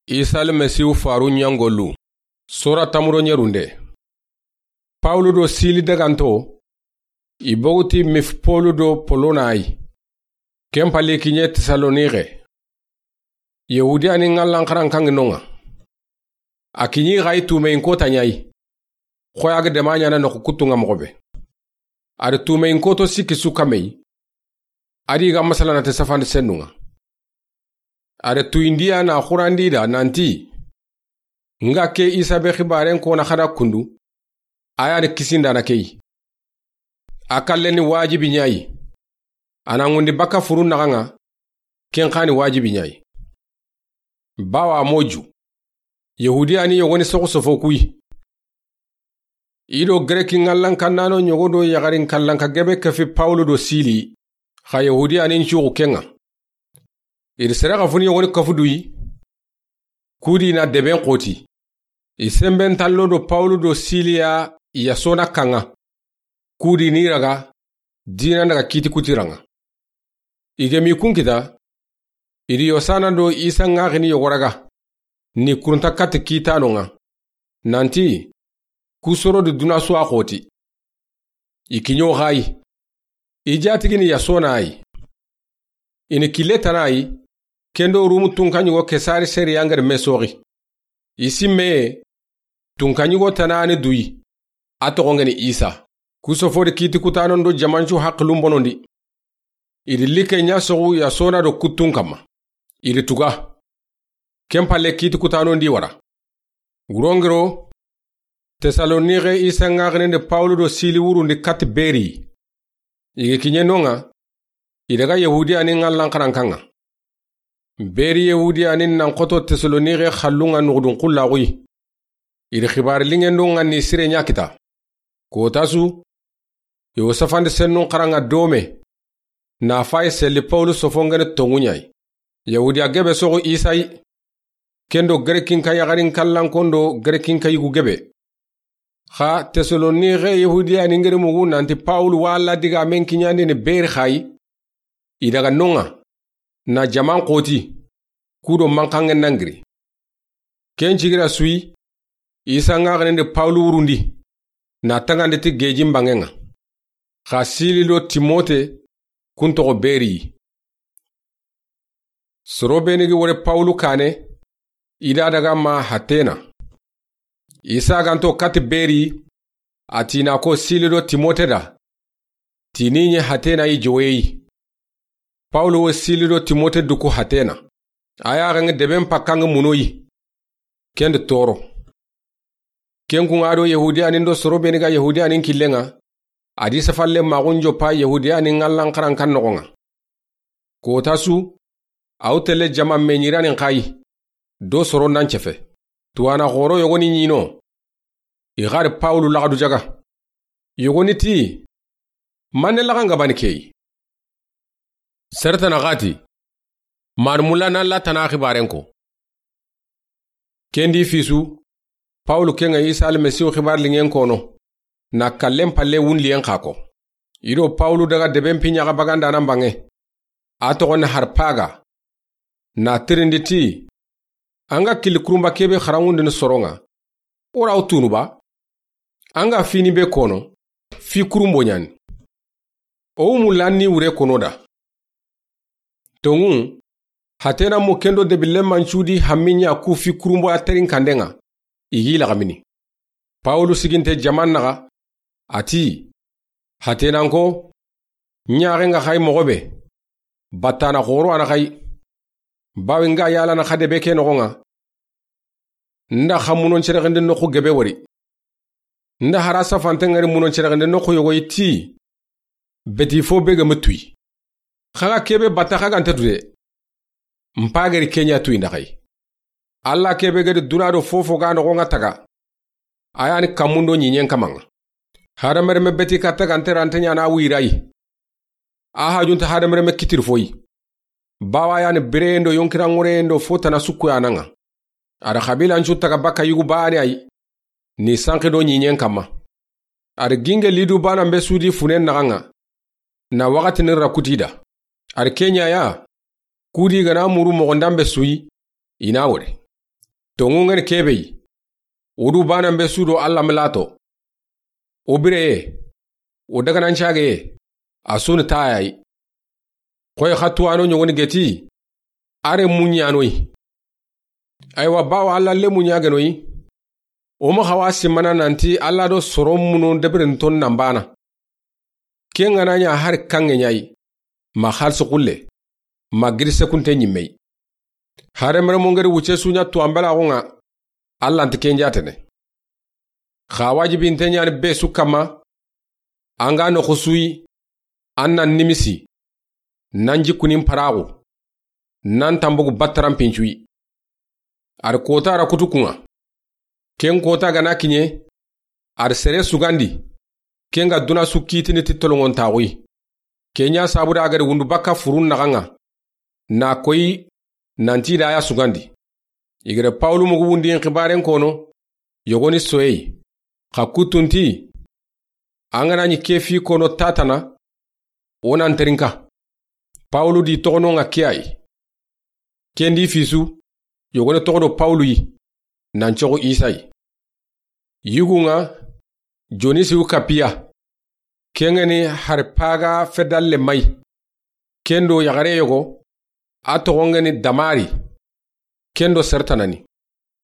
Isal Mesiu faru nyangolu. Sura tamuro nyerunde. Paulu do sili daganto. Ibouti mifpolu do polonai. Kempali kinye Tesalonike. Yehudi ani ngalankaran kanginonga. Akinyi gai tume inkota nyai. Khoyage demanya na nokukutunga mgobe. Ari tume inkoto sikisu kamei. Ari ga masala na tesafandi senunga. Are tu india na khurandida nanti nga ke isabe khibaren ko na khada kundu aya ne kisinda na kei akalle ni wajibi nyai anangundi baka furun naganga ken khani wajibi nyai bawa moju yehudi ani yogoni soko kui ido greki ngallan kannano nyogodo yagarin kallan ka gebe kafi paulo do sili kha yehudi ani nchugo kenga irisera funi yogoni kafudui kudi na deben koti isemben tallo do paulo do silia yasona kanga kudi ni raga dina daga kiti kutiranga igemi kunkita iri yosana do isa ngagini yogoraga ni kurunta kati kitanonga nanti kusoro do dunaso akoti ikinyo gai ijatigini yasona ai ini kileta ai kendo rumu tunkanyugo kesari seri yangar mesori. Isi me tunkanyugo tanane dui. Atogongeni isa. Kusofori kiti kutanon do jamanchu haklumbonondi. Iri like nyasogu ya sona do kutunkama. Iri tuga. Kempale kiti kutanon di wara. Gurongero. Tesalonike isa ngagnende Paulo do sili wurundi kati beri. Ige kinye nonga. Idega Yehudi ani ngallankarankanga. Beri Yehudi anin nan koto Tesalonike khallunga nugdun kullagui. Iri khibar lingendunga ni sire nyakita. Kotasu, Yosafande sennun karanga dome. Na fay seli Paulo sofongene tongunyai. Yehudi agebe sogo Isai. Kendo grekin kayagarin kallan kondo grekin kayigu gebe. Kha Tesalonike Yehudi aningere mugu nanti Paulo wala diga menkinyande ne beri khai. Idaga nonga. Na jaman koti kudo mankangen nangri kenchigira sui isa ngagnende Paulo urundi na tangande ti gejim bangenga khasili lo Timote kunto beri sorobenegi wore Paulo kane ida daga ma hatena isa ganto kati beri atina ko sili lo Timote da tininye hatena i joweyi Paulo we siliro Timote duku hatena. Aya gange deben pakanga munoyi. Kende toro. Kengu ngado Yehudi anindo sorobeniga Yehudi anin kilenga. Adi safalle magunjo pa Yehudi anin ngalankaran kan nogonga. Kotasu, autele jama menyirani nkai. Do soro nanchefe. Tuana goro yogoni nyino. Igare Paulo lagadu jaga. Yogoni ti. Mane laganga banikei. Sertana gati marmula na la tana khibarenko kendi fisu Paulo kenga Isa almasihu khibar lingen kono na kallem palle wun lien khako ido Paulo daga deben pinya ga baganda nan bange ato ne harpaga na trinditi anga kil kurumba kebe kharangunde ne soronga ora utunu ba anga fini be kono fi kurumbo nyani o mulani ure kono da Tongun, hatena mukendo de bile manchudi haminya kufi kurumbo aterin kandenga. Igi lagamini. Paulo siginte jaman naga. Ati. Hatena nko. Nyarenga khai mogobe. Batana goro anakai. Bawenga yala na khade beke nogonga. Nda khamunon cheregende noko gebe wari. Nda harasa fantengari munon cheregende noko yogo iti. Beti fo bege mutui. Khaga kebe bataka gante dude mpageri Kenya tu indakai alla kebe gede dunado fofo ga no nga taga ayani kamundo nyinyen kamanga hadamer me beti katta gante rantenya na wirai aha junta hadamer me kitir foyi bawa yani brendo yonkira ngorendo fota na sukku yananga ara khabila nchu taga baka yugu baani ai ni sanki do nyinyen kama ar ginge lidu bana mbe sudi funen naganga na wakati ni rakutida Ar Kenya ya, kudi gana muru mogondambe sui, inawore. tongungen kebei udu banan be sudo alla melato obire o daga nan chage asun tayai koy khatuano nyogoni geti are munyanoi aywa bawa alla le munyagenoi o ma hawasi mana nanti alla do sorom muno debren ton nambana kenga nanya har kange nyai ma khalsu kulle ma girse kunte nyimmei hare mere mongere wuce sunya to ambala gonga alla ntike njatene khawaji bintenya ne besu kama anga no khusui annan nimisi nanji kunim parago nan tambugu battaram pinchui ar kota ra kutukunga ken kota gana kinye ar sere sugandi kenga duna sukitini titolongon tawi kenya sabuda agari wundu baka furun naganga na koyi nanti da ya sugandi igere Paulu mugu wundi nkibaren kono yogoni soyei kakutunti angana ni kefi kono tatana onan terinka Paulu di tokono nga kiai kendi fisu yogoni tokono Paulu yi nanchoko Isai yugunga jonisi ukapia kengeni harpaga fedalle mai kendo yagare yogo atogongeni damari kendo sertanani